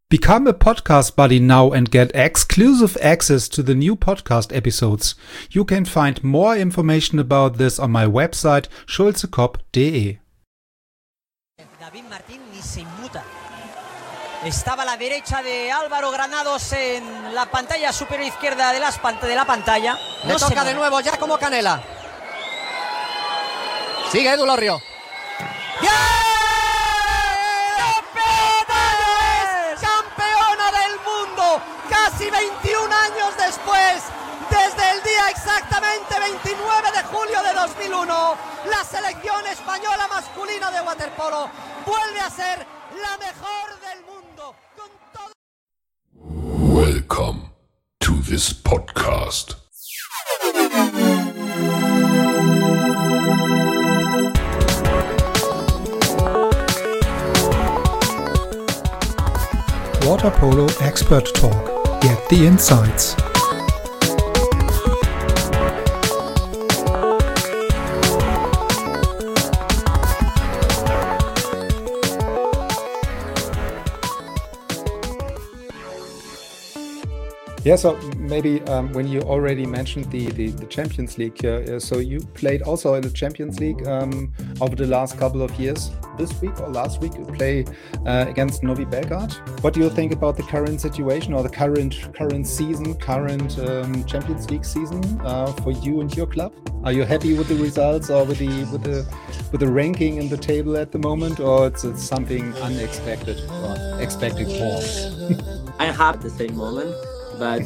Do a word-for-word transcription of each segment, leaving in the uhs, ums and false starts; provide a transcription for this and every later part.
Become a podcast buddy now and get exclusive access to the new podcast episodes. You can find more information about this on my website schulzekop punkt de. David Martín ni se inmuta. Estaba a la derecha de Álvaro Granados en la pantalla superior izquierda de, las pant- de la pantalla. Le No se toca de mueve. nuevo ya como Canela. Sigue Edu Lorrio. ¡Bien! ¡Campeona! ¡Campeona del mundo! Casi veintiún años después, desde el día exactamente veintinueve de julio de dos mil uno, la selección española masculina de waterpolo vuelve a ser la mejor del mundo. Con todo... Welcome to this podcast. Water Polo Expert Talk. Get the insights. Yeah, so maybe um, when you already mentioned the, the, the Champions League, uh, so you played also in the Champions League um, over the last couple of years. This week or last week you play uh, against Novi Belgrade. What do you think about the current situation or the current current season, current um, Champions League season uh, for you and your club? Are you happy with the results or with the with the with the ranking in the table at the moment, or it's, it's something unexpected or expected more? I have the same moment, but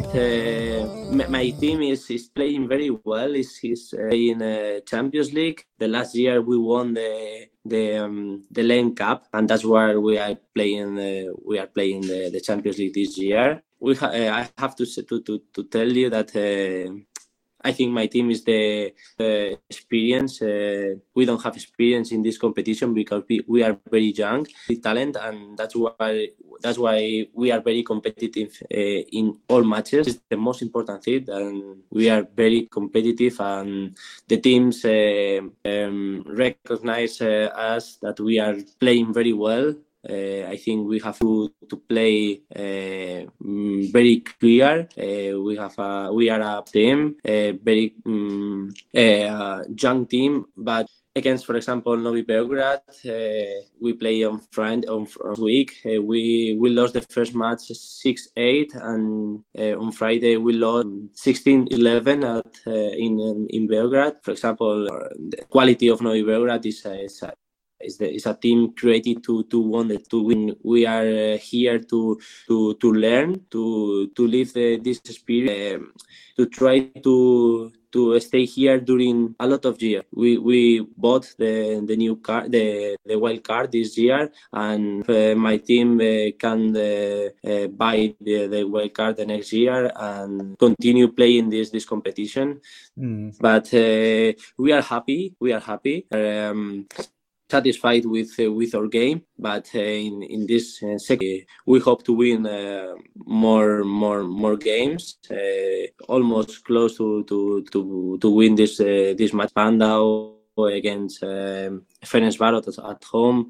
uh, my, my team is, is playing very well. Is is uh, in uh, Champions League. The last year we won the the um, the Lane Cup, and that's where we are playing. Uh, we are playing the, the Champions League this year. We ha- uh, I have to to to to tell you that. Uh, I think my team is the uh, experience. Uh, we don't have experience in this competition because we, we are very young, with talent, and that's why that's why we are very competitive uh, in all matches. It's the most important thing, and we are very competitive. And the teams uh, um, recognize uh, us that we are playing very well. Uh, I think we have to to play uh, mm, very clear. Uh, we have a, we are a team, a very um, uh, young team, but against, for example, Novi Belgrade, uh, we play on Friday on, on week. Uh, we we lost the first match six eight, and uh, on Friday we lost sixteen eleven at uh, in in Belgrade. For example, the quality of Novi Belgrade is, uh, is a Is, the, is a team created to to want to win. We are uh, here to to to learn, to to live the, this spirit, uh, to try to to stay here during a lot of years. We we bought the the new card, the the wild card this year, and uh, my team uh, can uh, uh, buy the, the wild card the next year and continue playing this this competition. Mm. But uh, we are happy. We are happy. Um, satisfied with uh, with our game, but uh, in in this uh, second we hope to win uh, more more more games, uh, almost close to to to to win this uh, this match Spandau against um, Ferencváros at, at home,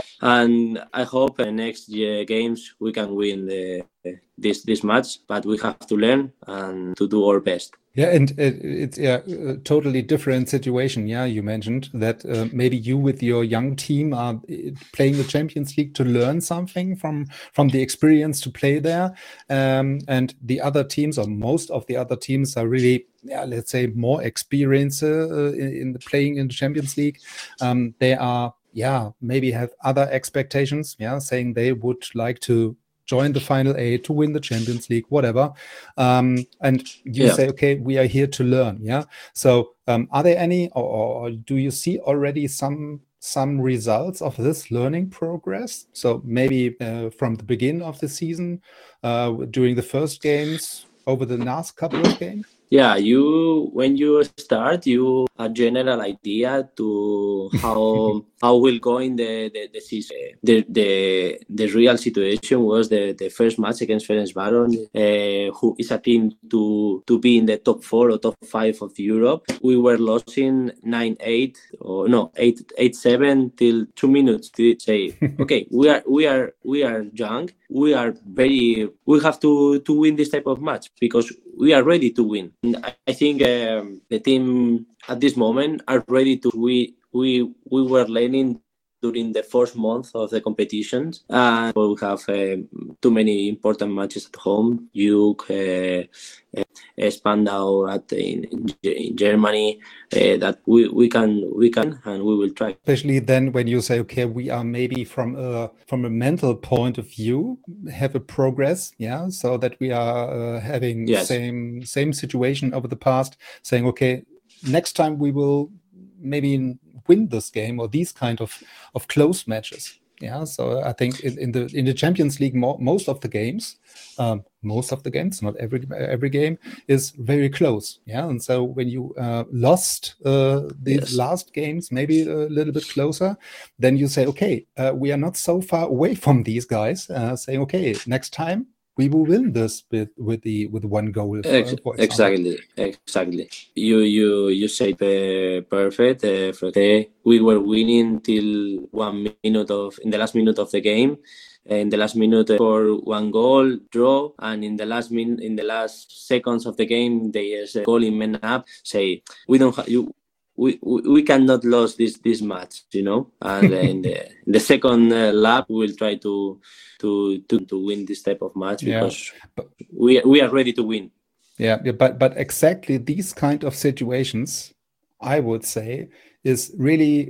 and I hope uh, next year games we can win the, this this match, but we have to learn and to do our best. Yeah, and it, it's yeah, a totally different situation. Yeah, you mentioned that uh, maybe you with your young team are playing the Champions League to learn something from from the experience to play there, um, and the other teams or most of the other teams are really, yeah, let's say, more experienced uh, in, in the playing in the Champions League. Um, they are, yeah, maybe have other expectations. Yeah, saying they would like to join the final eight to win the Champions League, whatever. Um, and you yeah. say, okay, we are here to learn. Yeah. So um, are there any, or, or do you see already some some results of this learning progress? So maybe uh, from the beginning of the season, uh, during the first games, over the last couple of games? Yeah, you when you start, you a general idea to how how will go in the the the season. The the, the real situation was the, the first match against Ferencváros, uh, who is a team to to be in the top four or top five of Europe. We were losing nine eight or no eight eight seven till two minutes to say, okay, we are we are we are young. We are very. We have to to win this type of match because we are ready to win. I, I think um, the team at this moment are ready to. We we we were learning during the first month of the competitions, and we have uh, too many important matches at home. You. Uh, uh, Spandau at in, in Germany uh, that we, we can we can and we will try. Especially then when you say, okay, we are maybe from a from a mental point of view have a progress, yeah, so that we are uh, having yes. same same situation over the past, saying, okay, next time we will maybe win this game or these kind of of close matches. Yeah, so I think in, in the in the Champions League, mo- most of the games, um, most of the games, not every every game, is very close. Yeah, and so when you uh, lost uh, these yes. last games, maybe a little bit closer, then you say, okay, uh, we are not so far away from these guys. Uh, saying, okay, next time we will win this with with the with one goal. For, Ex- for exactly, exactly. You you you said uh, perfect. Uh, we were winning till one minute of in the last minute of the game. In the last minute uh, for one goal draw, and in the last min in the last seconds of the game, there's a goal in men up. Say we don't have you. We, we we cannot lose this this match, you know. And uh, in the in the second uh, lap, we will try to to to to win this type of match because yeah. but, we we are ready to win. Yeah, but but exactly these kind of situations, I would say, is really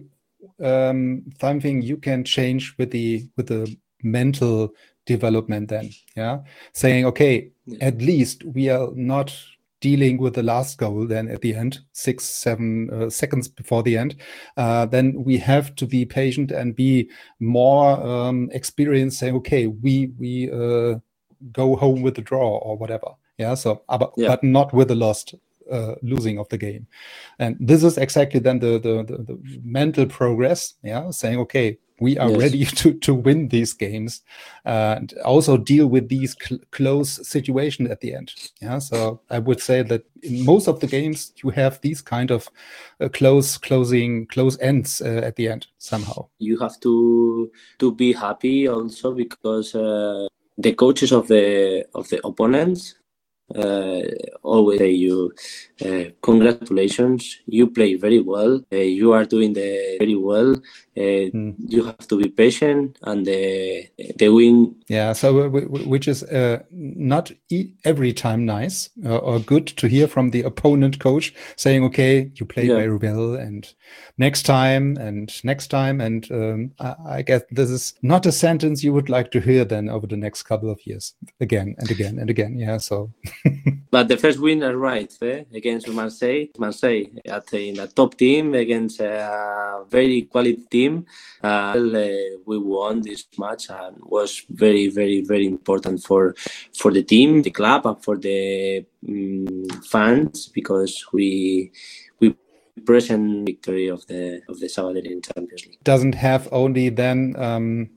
um, something you can change with the with the mental development. Then, yeah, saying, okay, yeah. at least we are not dealing with the last goal then at the end, six, seven uh, seconds before the end, uh, then we have to be patient and be more um, experienced, saying, okay, we we uh, go home with the draw or whatever. Yeah, so but, yeah. but not with the lost uh, losing of the game. And this is exactly then the the, the, the mental progress, yeah, saying, okay, we are yes. ready to, to win these games uh, and also deal with these cl- close situations at the end. Yeah, so I would say that in most of the games you have these kind of uh, close closing close ends uh, at the end somehow. You have to to be happy also because uh, the coaches of the of the opponents uh, always say you uh, congratulations, you play very well, uh, you are doing the very well. Uh, mm. You have to be patient and the the win. Yeah, so which is uh, not every time nice uh, or good to hear from the opponent coach saying, okay, you play yeah. very well and next time and next time. And um, I, I guess this is not a sentence you would like to hear then over the next couple of years again and again and again. Yeah, so. But the first win is right eh? against Marseille. Marseille at in a top team against a very quality team. Uh, we won this match and was very, very, very important for for the team, the club, and for the um, fans because we we present victory of the of the Sabadell Champions League. Doesn't have only then. Um...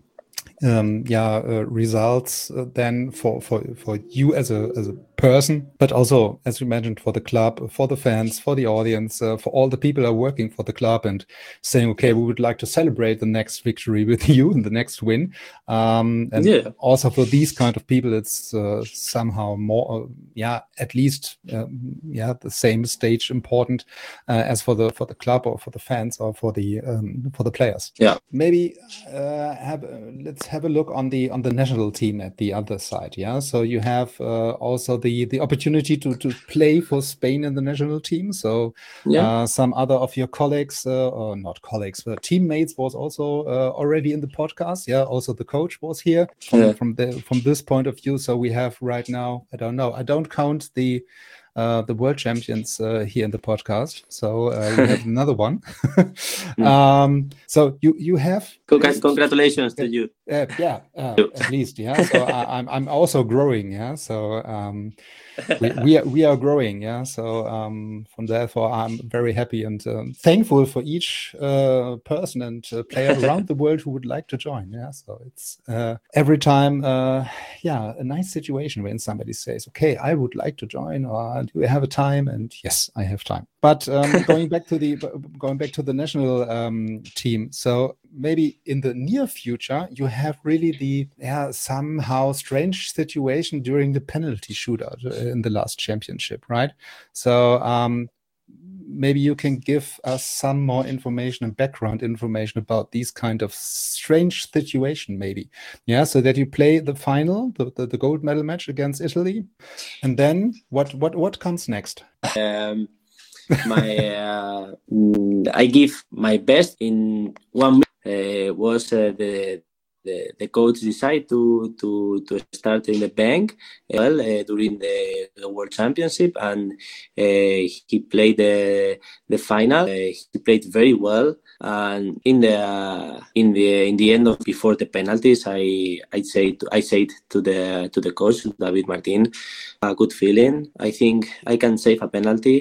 Um, yeah, uh, results uh, then for, for, for you as a as a person, but also, as you mentioned, for the club, for the fans, for the audience, uh, for all the people who are working for the club and saying, okay, we would like to celebrate the next victory with you and the next win. Um, and yeah. also for these kind of people, it's uh, somehow more, uh, yeah, at least, um, yeah, the same stage important uh, as for the for the club or for the fans or for the um, for the players. Yeah, maybe uh, have uh, let's. have a look on the on the national team at the other side. Yeah, so you have uh, also the the opportunity to to play for Spain in the national team. So yeah. uh, some other of your colleagues uh, or not colleagues but teammates was also uh, already in the podcast. Yeah, also the coach was here from, yeah. from the from this point of view. So we have right now, I don't know, I don't count the uh, the world champions uh, here in the podcast. So uh, we have another one. um, so you you have congratulations to you. Uh, yeah, uh, at least, yeah. So I, I'm I'm also growing, yeah. So um, we we are, we are growing, yeah. So um, from therefore, I'm very happy and um, thankful for each uh, person and uh, player around the world who would like to join, yeah. So it's uh, every time, uh, yeah, a nice situation when somebody says, "Okay, I would like to join," or "Do you have a time?" And yes, I have time. But um, going back to the going back to the national um, team, so maybe in the near future you have really the yeah somehow strange situation during the penalty shootout in the last championship, right? So um, maybe you can give us some more information and background information about these kind of strange situation, maybe, yeah. So that you play the final, the, the, the gold medal match against Italy, and then what what what comes next? Um... my uh, I give my best in one minute. Uh, was uh, the, the the coach decide to to to start in the bank well uh, during the, the World Championship, and uh, he played the the final. Uh, he played very well, and in the uh, in the in the end of before the penalties, I I say to, I said to the to the coach David Martin, a good feeling. I think I can save a penalty.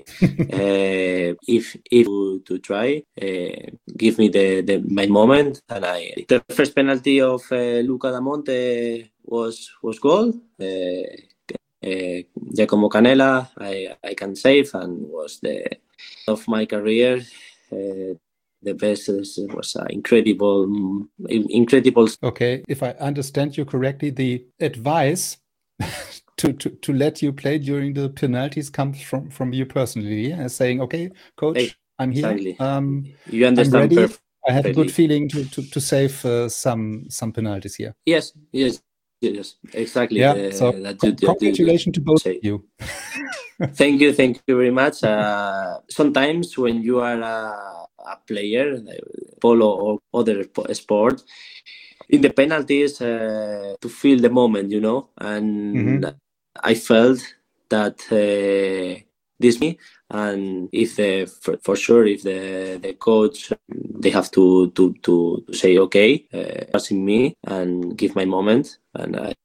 uh, if if to, to try, uh, give me the, the my moment, and I the first penalty of uh, Luca Damonte was was goal. Uh, uh, Giacomo Canella, I I can save, and was the of my career. Uh, the best was uh, incredible, incredible. Okay, if I understand you correctly, the advice to, to, to let you play during the penalties comes from, from you personally, as saying, okay, coach, hey, I'm here. Exactly. Um, you understand I'm ready. Perfectly. I have a good feeling to, to, to save uh, some some penalties here. Yes, yes, yes, exactly. Yeah, uh, so that you, congratulations to both say. of you. Thank you, thank you very much. Uh, sometimes when you are a, a player, polo or other sport, in the penalties, uh, to feel the moment, you know, and mm-hmm. I felt that uh, this me, and if the for, for sure if the the coach they have to to to say okay, uh, passing me and give my moment, and I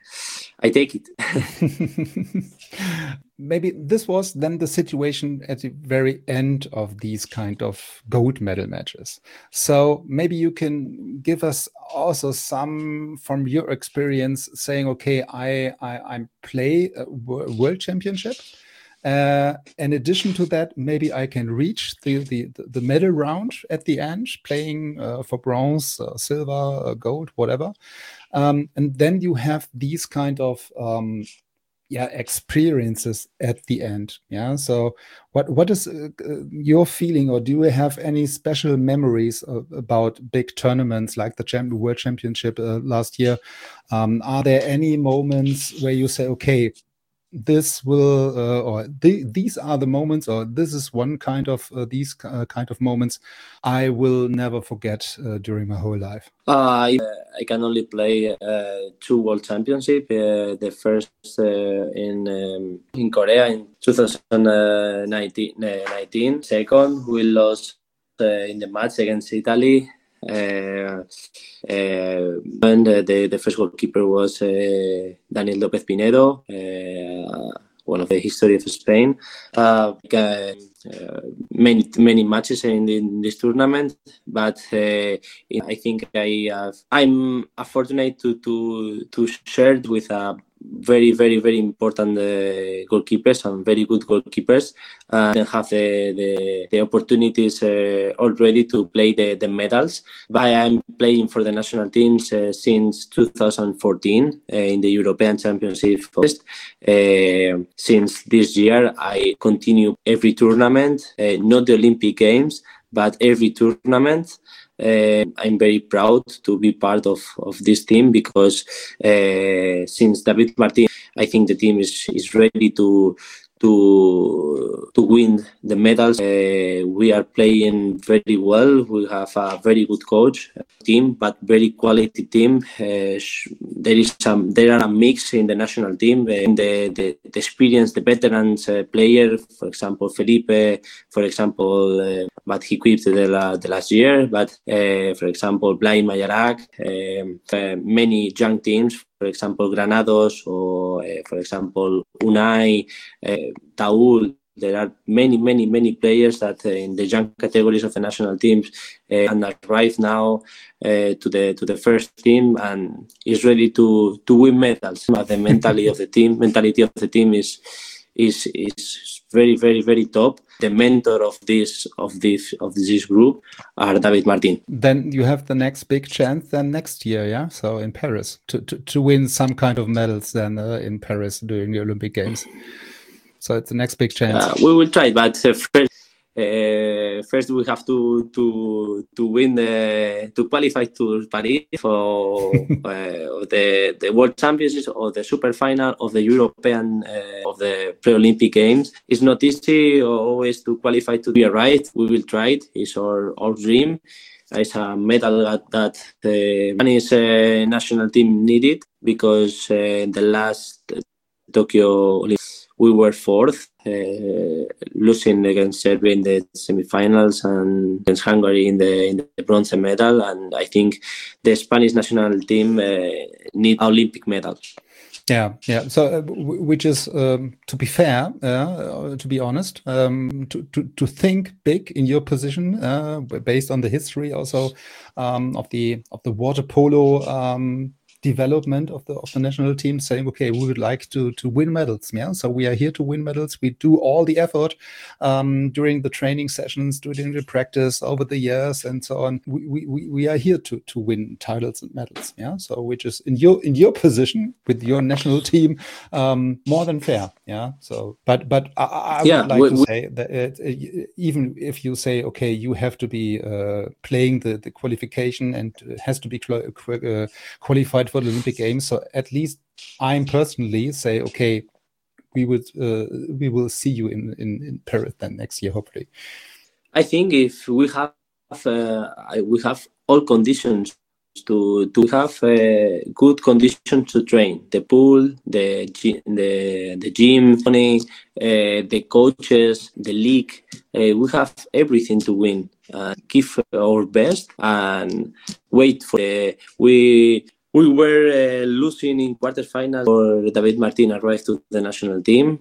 I take it. Maybe this was then the situation at the very end of these kind of gold medal matches. So maybe you can give us also some from your experience saying, okay, I I, I play a world championship. Uh, in addition to that, maybe I can reach the the, the medal round at the end, playing uh, for bronze, uh, silver, uh, gold, whatever. Um, and then you have these kind of um, yeah experiences at the end. Yeah. So what what is uh, your feeling, or do you have any special memories of, about big tournaments like the Champ- World Championship uh, last year? Um, are there any moments where you say, okay, this will uh, or the, these are the moments, or this is one kind of uh, these uh, kind of moments I will never forget uh, during my whole life? Uh, I, I can only play uh, two World Championship. Uh, the first uh, in um, in Korea in twenty nineteen. Second, we lost uh, in the match against Italy. Uh, uh, and uh, the, the first goalkeeper was uh, Daniel López Pinedo, uh, one of the history of Spain. Uh, uh, many many matches in, in this tournament, but uh, I think I have, I'm fortunate to to to share with a very very very important uh, goalkeepers and very good goalkeepers, uh, and have the the, the opportunities uh, already to play the, the medals. But I'm playing for the national teams uh, since two thousand fourteen uh, in the European Championship. First, uh, since this year, I continue every tournament, uh, not the Olympic Games, but every tournament. Uh, I'm very proud to be part of, of this team, because uh, since David Martin, I think the team is, is ready to to to win the medals. Uh, we are playing very well. We have a very good coach team, but very quality team. Uh, there is some there are a mix in the national team. Uh, the, the the experienced, the veterans uh, player, for example, Felipe, for example, uh, but he quit the, la, the last year. But uh, for example, Blai Mayarak, um, uh, many young teams. For example, Granados, or uh, for example, Unai, uh, Taul. There are many, many, many players that uh, in the young categories of the national teams uh, and arrive now uh, to the to the first team and is ready to to win medals. But the mentality of the team, mentality of the team is is is very, very, very top. The mentor of this of this of this group are David Martin. Then you have the next big chance then next year, yeah. So in Paris to to, to win some kind of medals then uh, in Paris during the Olympic Games. So it's the next big chance. Uh, we will try, but uh, first, uh, first we have to to to win the to qualify to Paris for uh, the the World Championships or the Super Final of the European uh, of the Pre-Olympic Games. It's not easy always to qualify to be right. We will try it. It's our our dream. It's a medal that, that the Spanish uh, national team needed because uh, the last Tokyo Olympics we were fourth, uh, losing against Serbia in the semifinals and against Hungary in the in the bronze medal. And I think the Spanish national team uh, need Olympic medal. Yeah, yeah. So, uh, which is, um, to be fair, uh, to be honest, um, to, to to think big in your position, uh, based on the history also um, of the of the water polo um, development of the of the national team, saying, okay, we would like to to win medals. Yeah, so we are here to win medals. We do all the effort um, during the training sessions, during the practice over the years, and so on. We we we are here to to win titles and medals. Yeah, so which is in your in your position with your national team um, more than fair. Yeah, so but but I, I yeah, would like we, to we, say that it, even if you say, okay, you have to be uh, playing the the qualification and it has to be uh, qualified for the Olympic Games, so at least I'm personally say, okay, we would uh, we will see you in, in in Paris then next year, hopefully. I think if we have uh, we have all conditions to to have uh, good conditions to train, the pool, the the the gym, money, uh, the coaches, the league. Uh, we have everything to win. Uh, give our best and wait for the, we. We were uh, losing in quarterfinals for David Martin arrived to the national team.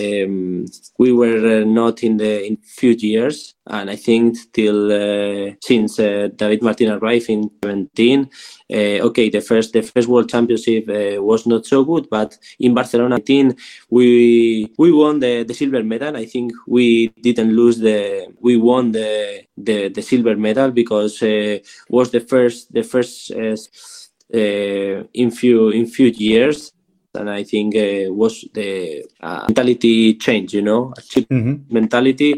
Um, we were uh, not in the in few years, and I think till uh, since uh, David Martin arrived in seventeen. Uh, okay, the first the first World Championship uh, was not so good, but in Barcelona eighteen we we won the, the silver medal. I think we didn't lose the we won the the, the silver medal because uh, was the first the first. Uh, Uh, in few in few years, and I think uh, was the uh, mentality change. You know, mm-hmm. mentality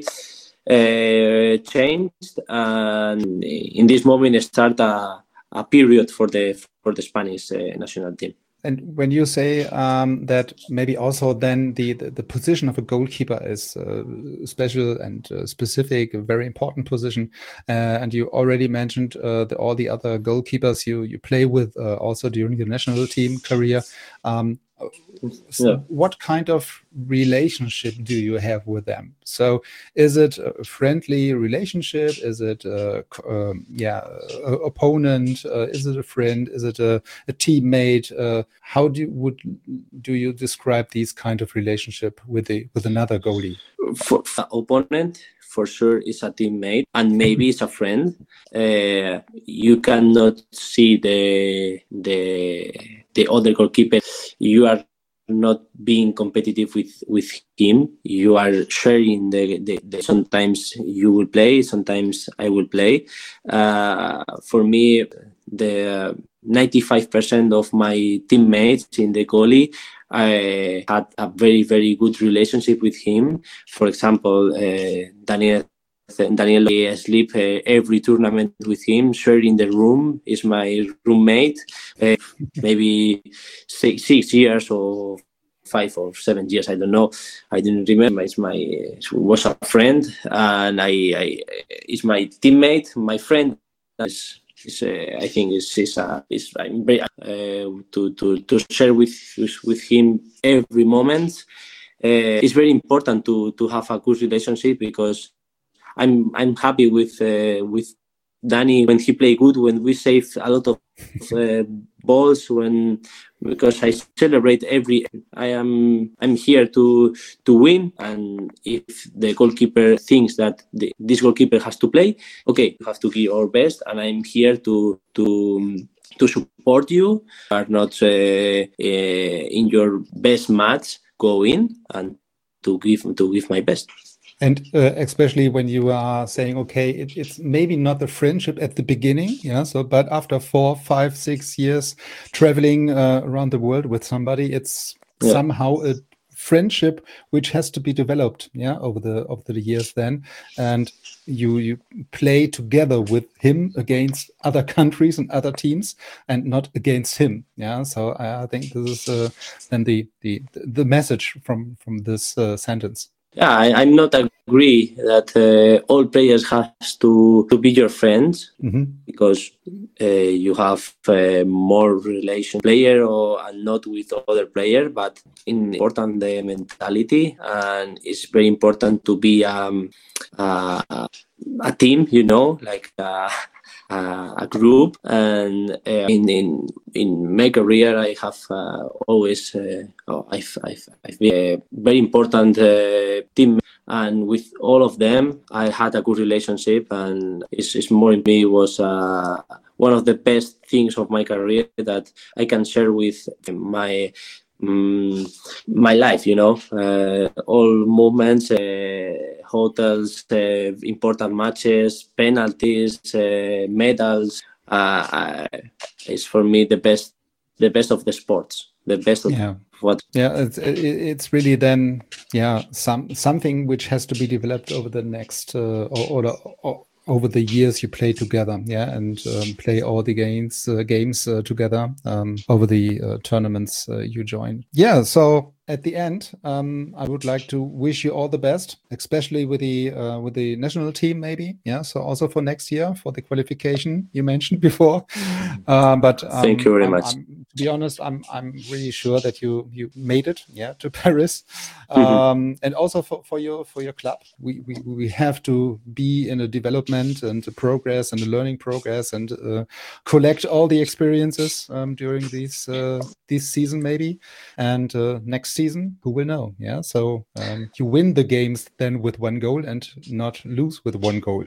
uh, changed, and in this moment start a, a period for the for the Spanish uh, national team. And when you say um, that maybe also then the, the, the position of a goalkeeper is uh, special and uh, specific, a very important position, uh, and you already mentioned uh, the, all the other goalkeepers you, you play with uh, also during your national team career. Um, so yeah. What kind of relationship do you have with them? So is it a friendly relationship? Is it a, um, yeah, a opponent? Uh, is it a friend? Is it a, a teammate? Uh, how do you, would do you describe these kind of relationship with the with another goalie? For, for opponent, for sure, is a teammate, and maybe it's a friend. Uh, you cannot see the the the other goalkeeper. You are not being competitive with with him. You are sharing the, the, the sometimes you will play, sometimes I will play. Uh, for me, the ninety-five percent of my teammates in the goalie, I had a very, very good relationship with him. For example, uh, Daniel Daniel, I sleep uh, every tournament with him, sharing the room. Is my roommate. Uh, maybe six, six years or five or seven years. I don't know. I didn't remember. It's my it was a friend, and I, I it's my teammate, my friend. Is, is uh, I think is is uh, is I'm very uh, to to to share with with him every moment. Uh, it's very important to to have a good relationship, because I'm I'm happy with uh, with Danny when he play good, when we save a lot of uh, balls, when because I celebrate every. I am I'm here to to win, and if the goalkeeper thinks that the, this goalkeeper has to play, okay, you have to give our best, and I'm here to to. to support you. Are not uh, uh, in your best match, go in and to give to give my best. And uh, especially when you are saying, okay, it, it's maybe not the friendship at the beginning, yeah. So, but after four, five, six years traveling uh, around the world with somebody, it's yeah. somehow a friendship which has to be developed, yeah, over the over the years. Then, and you you play together with him against other countries and other teams, and not against him, yeah. So I, I think this is uh, then the the the message from from this uh, sentence. Yeah, I, I'm not agree that uh, all players has to, to be your friends, mm-hmm. because uh, you have uh, more relation player or and not with other player, but in important the mentality, and it's very important to be um, uh, a team, you know, like uh, uh, a group. And uh, in in in my career, I have uh, always uh, oh, I've, I've I've been a very important uh, team, and with all of them, I had a good relationship, and it's, it's more in me was uh, one of the best things of my career that I can share with my. Um, my life, you know, uh, all moments, uh, hotels, uh, important matches, penalties, uh, medals. Uh, uh, it's for me the best, the best of the sports, the best of yeah. what. Yeah, it's it's really then yeah some something which has to be developed over the next uh, or, or, or over the years you play together, yeah, and um, play all the games uh, games uh, together um, over the uh, tournaments uh, you join. Yeah, so at the end, um, I would like to wish you all the best, especially with the uh, with the national team, maybe. Yeah, so also for next year for the qualification you mentioned before. Uh, but um, thank you very I'm, much. I'm, to be honest, I'm I'm really sure that you you made it, yeah, to Paris, um, mm-hmm. and also for, for your for your club. We, we we have to be in a development and a progress and a learning progress, and uh, collect all the experiences um, during these uh, this season maybe, and uh, next season, who will know? Yeah, so um, you win the games then with one goal and not lose with one goal.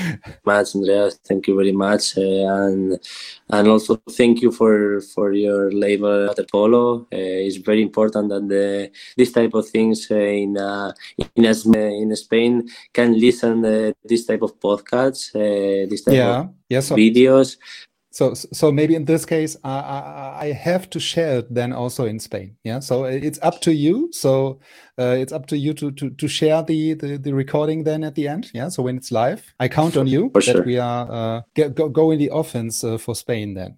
Much, Andreas. Thank you very much, uh, and and also thank you for for your labor at Apollo. Uh, it's very important that the this type of things uh, in uh, in in Spain can listen uh, this type of podcasts, uh, this type yeah. of yeah, so videos. So, so maybe in this case, I, I, I have to share it then also in Spain. Yeah. So it's up to you. So uh, it's up to you to to to share the, the the recording then at the end. Yeah. So when it's live, I count on you for that sure. we are uh, get, go go in the offense uh, for Spain then.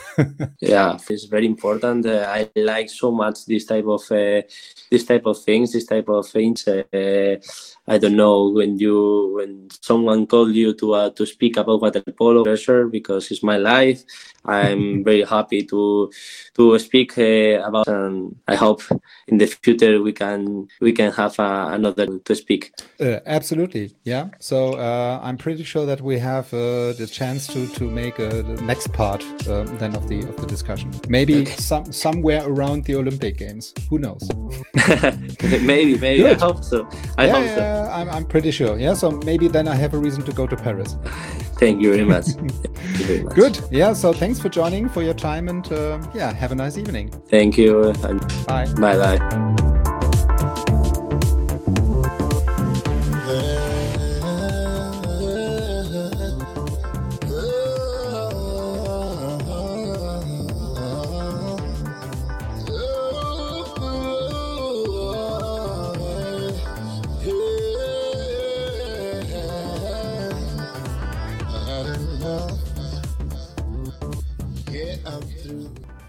Yeah, it's very important. Uh, I like so much this type of uh, this type of things, this type of things. Uh, I don't know when you when someone called you to uh, to speak about water polo, pressure, because it's my life. I'm very happy to to speak uh, about, and I hope in the future we can we can have uh, another to speak. Uh, absolutely, yeah. So uh, I'm pretty sure that we have uh, the chance to to make uh, the next part uh, then of the of the discussion. Maybe okay. some somewhere around the Olympic Games. Who knows? maybe, maybe. Good. I hope so. I yeah, hope yeah, so. I'm I'm pretty sure. Yeah. So maybe then I have a reason to go to Paris. Thank you very much. Thank you very much. Good. Yeah. So thanks for joining, for your time, and uh, yeah, have a nice evening. Thank you. And bye. Bye. Bye. Yeah, I'm through.